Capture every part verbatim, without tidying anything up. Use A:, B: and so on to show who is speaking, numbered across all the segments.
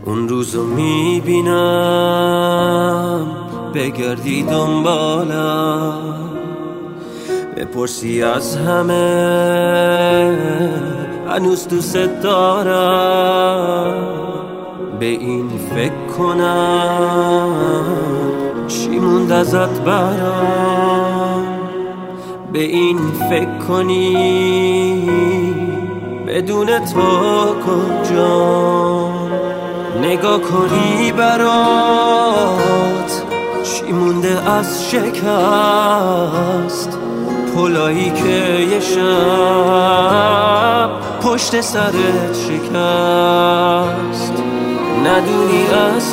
A: اون روزو میبینم بگردی دنبالم، بپرسی از همه هنوز دوست دارم. به این فکر کنم چی موند ازت برام، به این فکر کنی بدون تو کجا، نگاه کنی برات چی مونده از شکست، پلایی که یه شب پشت سرت شکست. ندونی از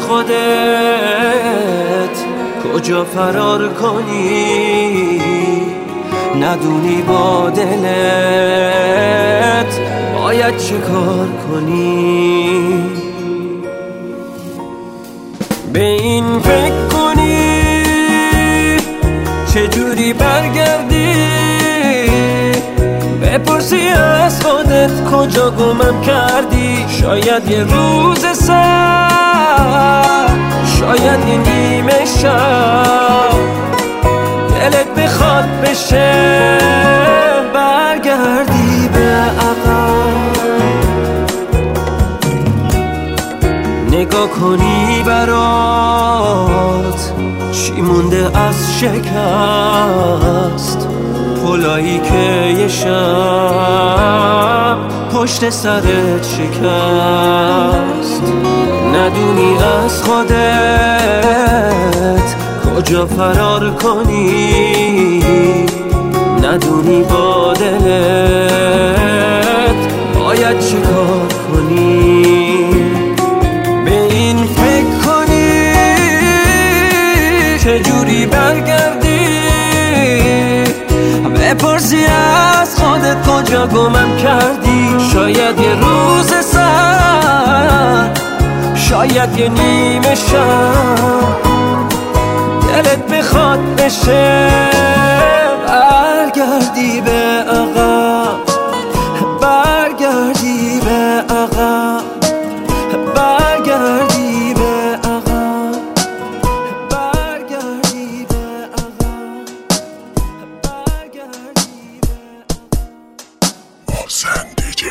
A: خودت کجا فرار کنی، ندونی با دلت باید چه کار کنی. به این فکر کنی چجوری برگردی، بپرسی از خودت کجا گمم کردی. شاید یه روز سر، شاید یه نیمه شب دلت بخواد بشه برگردی به عقب، نگاه کنی برات چی مونده از شکست، پلایی که یه شب پشت سرت شکست. ندونی از خودت کجا فرار کنی، ندونی با دلت باید چه کار کنی. به این فکر کنی چجوری برگردی، بپرسی از خودت کجا گمم کردی. شاید یه روز سر، شاید یه نیمه شب دلت بخواد بشه برگردی به عقب، برگردی به عقب، برگردی به عقب، برگردی به عقب، برگردی به
B: محسن دیجی.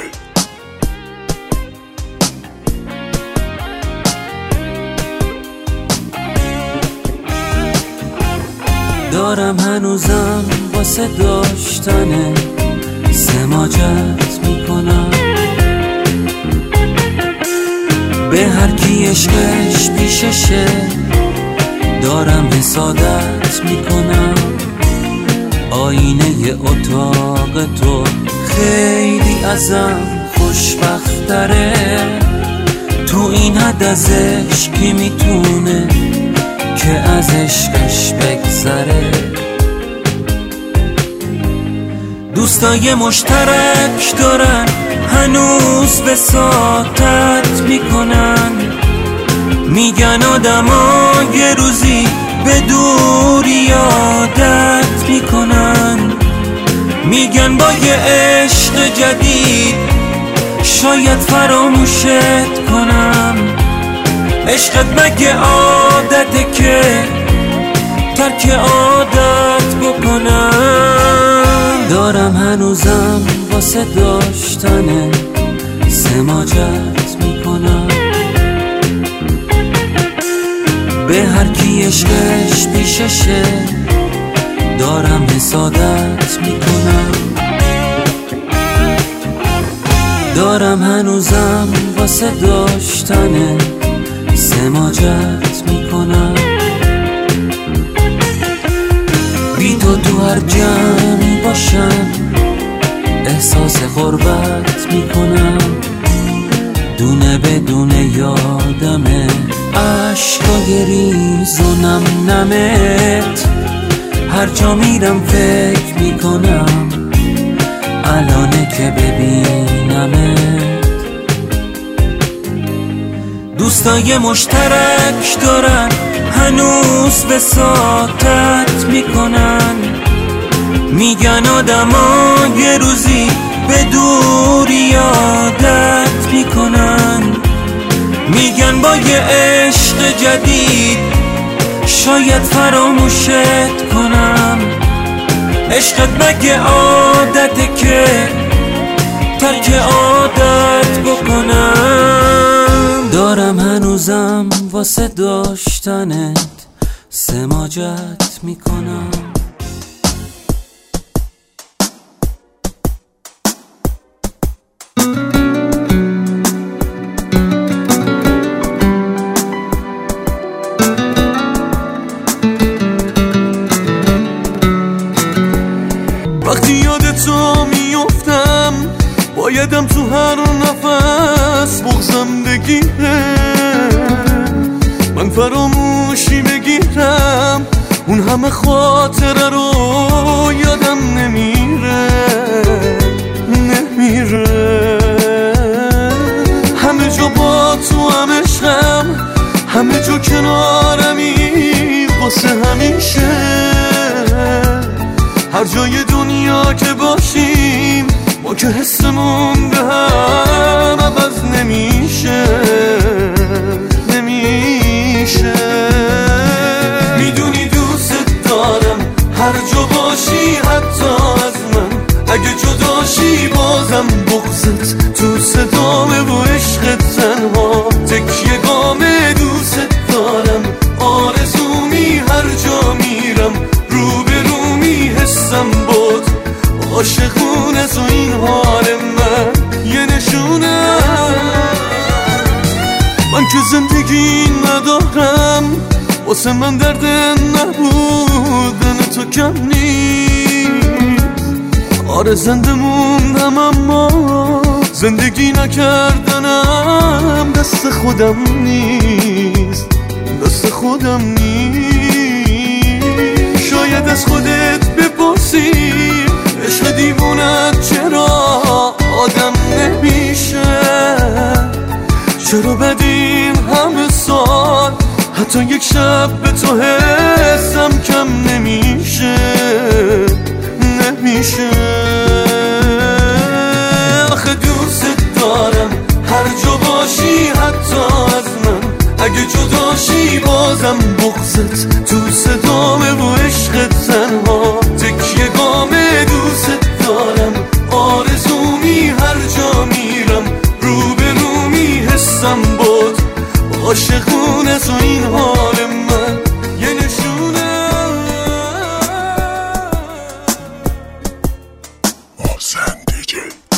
C: دارم هنوزم واسه داشتن سماجت میکنم، به هر کی عشقش پیششه دارم حسادت میکنم. آینه اتاق تو خیلی ازم خوشبختره، تو این حد از عشقی میتونه که از عشقش بگذره. دوستای مشترک دارن هنوز وساطت میکنن، میگن آدما یه روزی به دوری عادت میکنن، میگن با یه عشق جدید شاید فراموشت کنم. عشقت مگه عادته که ترک عادت بکنم. دارم هنوزم واسه داشتن سماجت میکنم، به هر کی عشقش پیششه دارم حسادت میکنم. دارم هنوزم واسه داشتن سماجت میکنم، بی تو تو هر جمعی باشم احساس غربت میکنم. دونه بدونه یادمه عشقای ریز و نم نمت، هر جا میرم فکر میکنم الانه که ببینمت. دوستای مشترک دارن هنوز وساطت میکنن، میگن آدما یه روزی به دوری عادت میکنن، میگن با یه عشق جدید شاید فراموشت کنم. عشقت مگه عادته که ترک عادت بکنم؟ دارم هنوزم واسه داشتنت سماجت میکنم.
B: وقتی یاد تو میفتم بایدم تو هر نفس بغزم بگیره، من فراموشی بگیرم اون همه خاطره رو یادم نمیره نمیره. همه جا با تو هم عشقم، همه جا کنارمی واسه همیشه. هر جای دنیا که باشیم ما که حسمون به هم عوض نمیشه نمیشه. میدونی دوست دارم هر جا باشی حتی از من، اگه جداشی بازم بغضت تو صدامه و عشقت تنها تکیه گامه. دوست دارم آرزومی هر جا میرم رو به رو میحسم بود عاشقونه تو این حال من یه نشونه. من که زندگی ندارم واسه من درد نبودن تو کم نیست. آره زنده موندم اما زندگی نکردنم دست خودم نیست دست خودم نیست. شاید از خودت بپرسی عشق دیوونت چرا آدم نمیشه، چرا بدین همه سال حتی یک شب به تو حسم کم نمیشه نمیشه. آخه دوست دارم هر جا باشی حتی از من، اگه جداشی بازم بغضت تو صدامه و عشقت تنها تکیه گامه. دوست دارم آرزومی هر جا میرم رو به رو میحسم بود عاشقونه تو این حال من یه نشونه.
D: محسن دیجی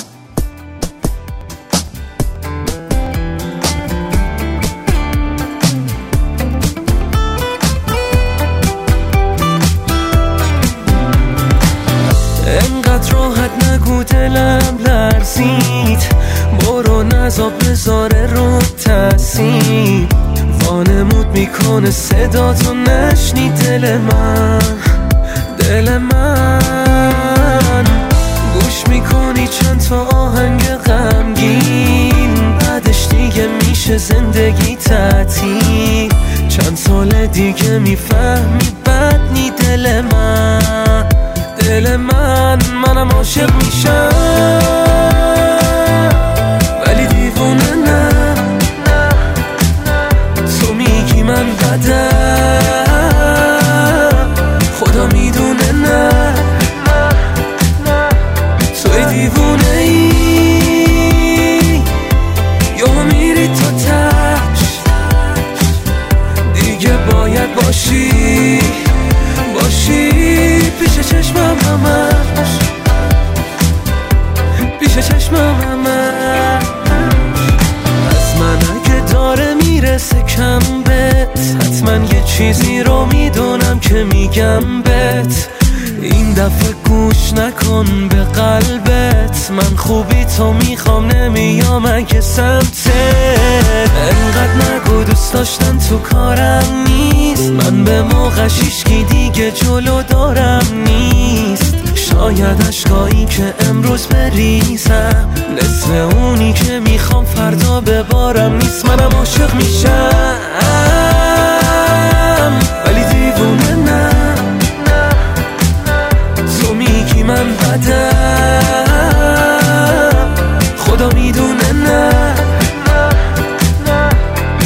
C: انقدر راحت نگو دلم لرزید، برو نذاب بذاره رو تاثیر. وانمود میکنه صدا تو نشنی دل من دل من. گوش میکنی چند تا آهنگ غمگین، بعدش دیگه میشه زندگی تعطیل. چند سال دیگه میفهمی بد نی دل من دل من. منم عاشق میشم ولی دیوونه نه. تو میگی من بدم خدا میدونه نه. توی دیوونه ای یا میری تا تش، دیگه باید باشی باشی پیش چشمم همش پیش چشمم همش. از من اگه داره میرسه کم بهت، حتما یه چیزی رو میدونم که میگم بهت. این دفعه گوش نکن به قلبت، من خوبی تو میخوام نمیام اگه سمتت. انقدر نگو دوست داشتن تو کارم نیست، من به موقع شیشکی دیگه جلو دارم نیست. شاید عشقایی که امروز بریزم نصف اونی که میخوام فردا ببارم نیست. منم عاشق میشم ولی دیوونه نه. تو میگی من بدم خدا میدونه نه.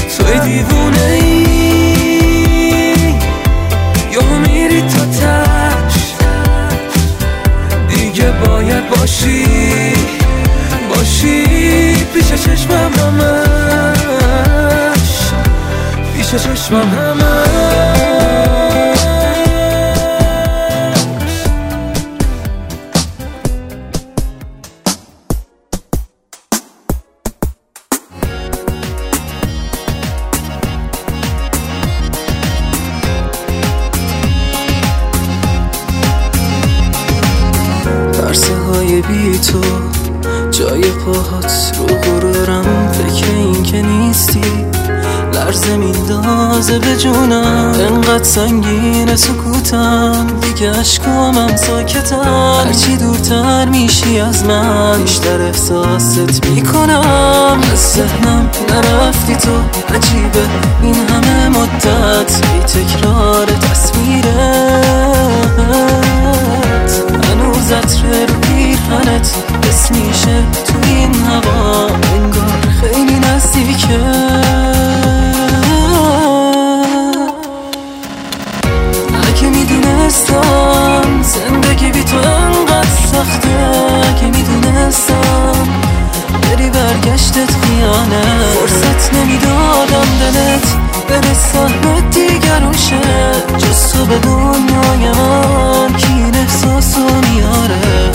C: چشمم همش، پیش چشمم همش.
E: پرسه های بی تو جای پاهات رو غرورم، فکر این که نیستی لرزه میندازه به جونم. انقدر سنگین سکوتم دیگه، اشکامم ساکتم. هرچی دورتر میشی از من بیشتر احساست میکنم. از ذهنم نرفتی تو، عجیبه این همه مدت بی تکرار تصویرت. هنوز عطر رو پیرهنت حس میشه تو این هوا، انگار خیلی نزدیکه. اگه میدونستم زندگی بی تو انقدر سخته، اگه میدونستم بری برگشتت خیانه، فرصت نمیدادم دلت بره سهمت دیگرون شه. جز تو به دنیای من کی این احساسو میاره.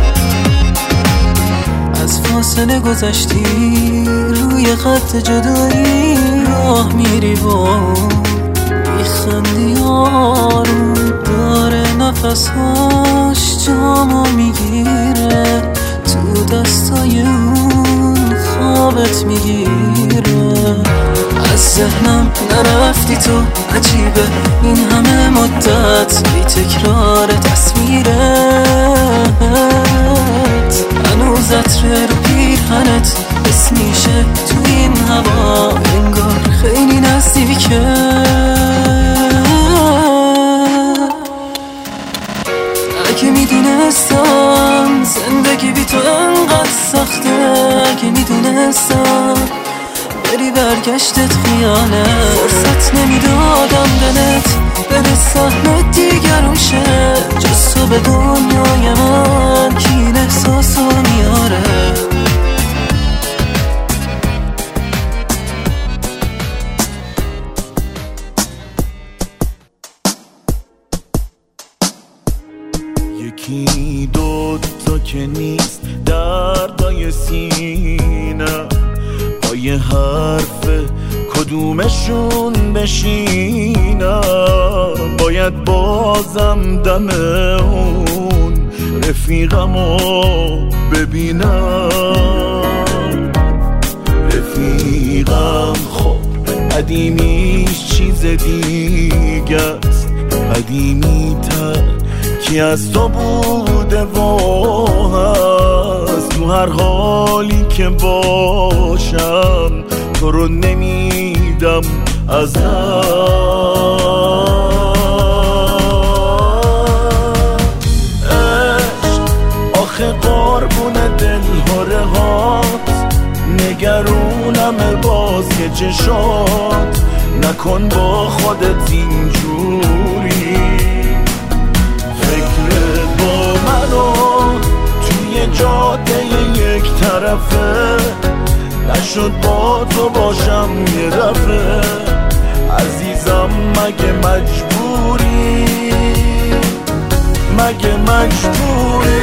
E: از فاصله گذشتی روی خط جدایی، راه میری با میخندی آروم، داره نفسهاش جامو میگیره، تو دستای اون خوابت میگیره. از ذهنم نرفتی تو، عجیبه این همه مدت بی تکرار تصویرت. هنوز عطر رو پیرهنت حس میشه تو این هوا، انگار خیلی نزدیکه. اگه میدونستم زندگی بی تو انقدر سخته، اگه میدونستم بری برگشتت خیانه، فرصت نمیدادم دلت بره سهمت دیگرون شه. جز تو به دنیای من کی این احساسو میاره.
F: یکی دوتا که نیست دردای سینه، پای حرف کدومشون بشینم. باید بازم دم اون رفیقمو ببینم. رفیقم خب قدیمیش چیز دیگه است، قدیمی تر کی از تو بوده و هست. تو هر حالی که باشم تو رو نمیدم از عشق. آخه قربون دلهاره هات، نگرونم باز که چشات. نکن با خودت اینجوری، فکرت با منو توی جاده یک طرفه. نشد با تو باشم یه دفعه، عزیزم مگه مجبوری، مگه مجبوری.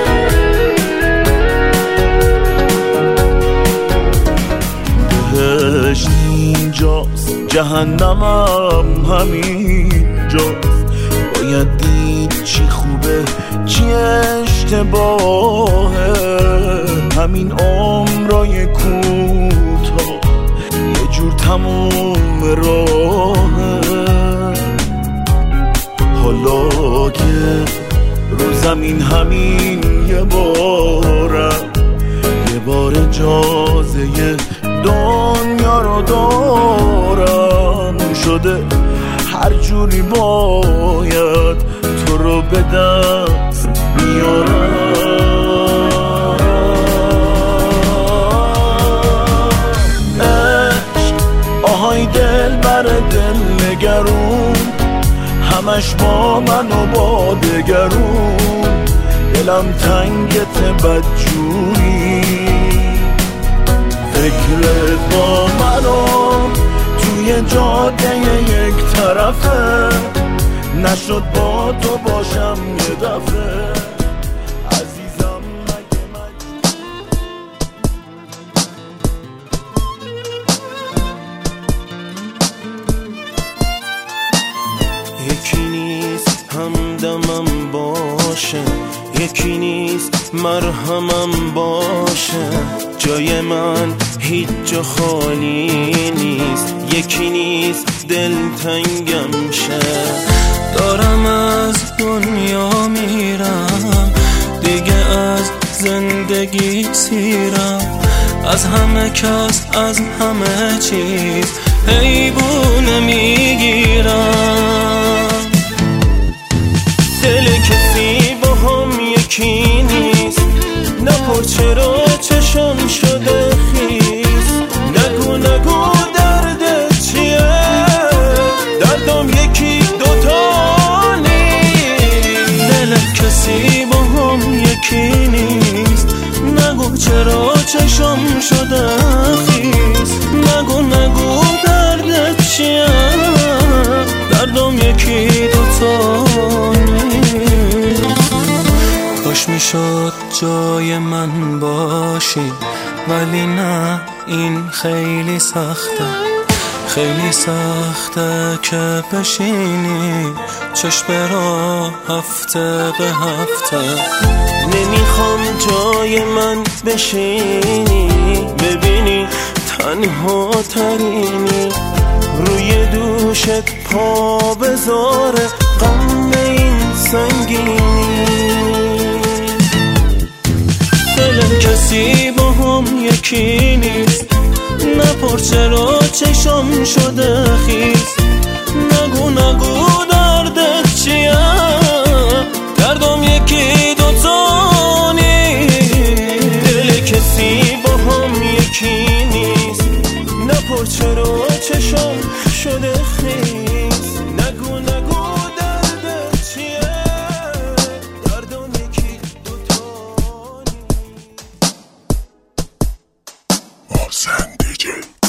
F: بهشت اینجاست، جهنمم همینجاست. باید دید چی خوبه چی اشتباهه. همین عمرای کوتاه یه جور تموم راهه. حالا که رو زمین همین یه بارم، یه بار اجازه دنیا رو دارم. شده هر جوری باید تو رو به دست بیارم. عشق آهای دل بر دل نگرون، همش با من و با دگرون. دلم تنگت بدجوری، فکرت با منو توی جاده یک طرفه، نشد با تو باشم یه دفعه عزیزم مگه مجبور.
C: یکی نیست همدمم باشه، یکی نیست مرهمم باشه، جای من هیچ جا خالی نیست، یکی نیست دلتنگم شه. دارم از دنیا میرم دیگه، از زندگی سیرم، از همه کس از همه چیز حیبونه میگیرم. دل کسی با هم یکی نیست، نپر چرا چشم شده خیس، نگو نگو دردت چیه، دردم یکی دوتا نیست. دل کسی با هم یکی نیست، نگو چرا چشم شده خیس، نگو نگو دردت چیه، دردم یکی دوتا نیست. کاش میشد جای من باشی، ولی نه این خیلی سخته، خیلی سخته که بشینی چشم را هفته به هفته. نمیخوام جای من بشینی، ببینی تنها ترینی، روی دوشت پا بذاره غم این سنگینی. دل کسی با هم یکی نیست، نپر چرا چشم شده خیس، نگو نگو دردت چیه، دردم یکی دوتا نیست. دل کسی با هم یکی نیست، نپر چرا چشم شده خیس، نگو نگو دردت چیه، دردم یکی دوتا نیست.
D: محسن دیجی.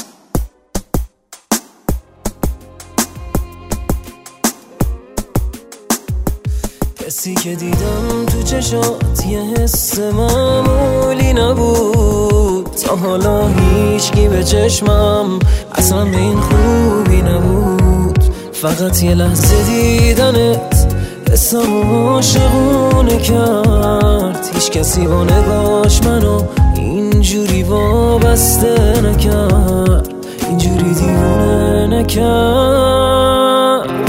E: کسی که دیدم تو چشات یه حس معمولی نبود، تا حالا هیچکی به چشمم اصلا به این خوبی نبود. فقط یه لحظه دیدنت حسم عاشقونه کرد، هیچ کسی با نگاش منو اینجوری وابسته نکرد، اینجوری دیوونه نکرد.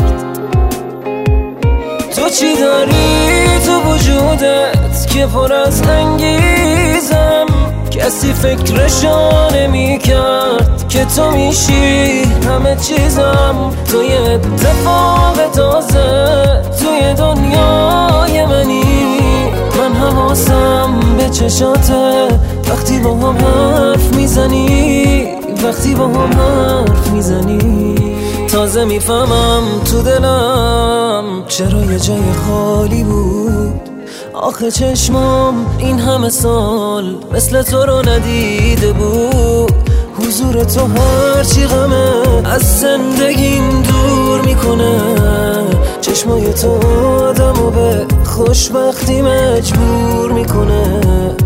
E: تو چی داری تو وجودت که پر از انگیزم، کسی فکرشو نمی کرد که تو میشی همه چیزم. تو یه اتفاق تازه توی دنیای منی، من حواسم به چشاته وقتی با هم حرف میزنی، وقتی با هم حرف میزنی. تازه میفهمم تو دلم چرا یه جای خالی بود، آخه چشمام این همه سال مثل تو رو ندیده بود. حضور تو هرچی غمه از زندگیم دور میکنه، چشمای تو آدمو به خوشبختی مجبور میکنه،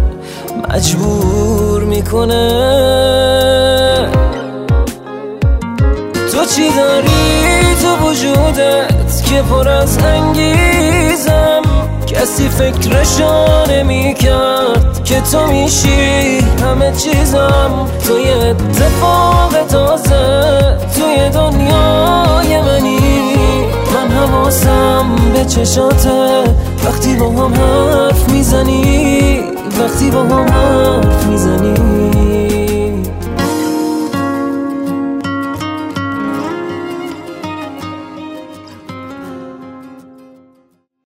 E: مجبور میکنه. تو چی داری تو وجودت که پر از انگیزم، کسی فکرشو نمی کرد که تو میشی همه چیزم. تو یه اتفاق تازه توی دنیای منی، من حواسم به چشاته وقتی با هم حرف میزنی، وقتی با هم حرف میزنی.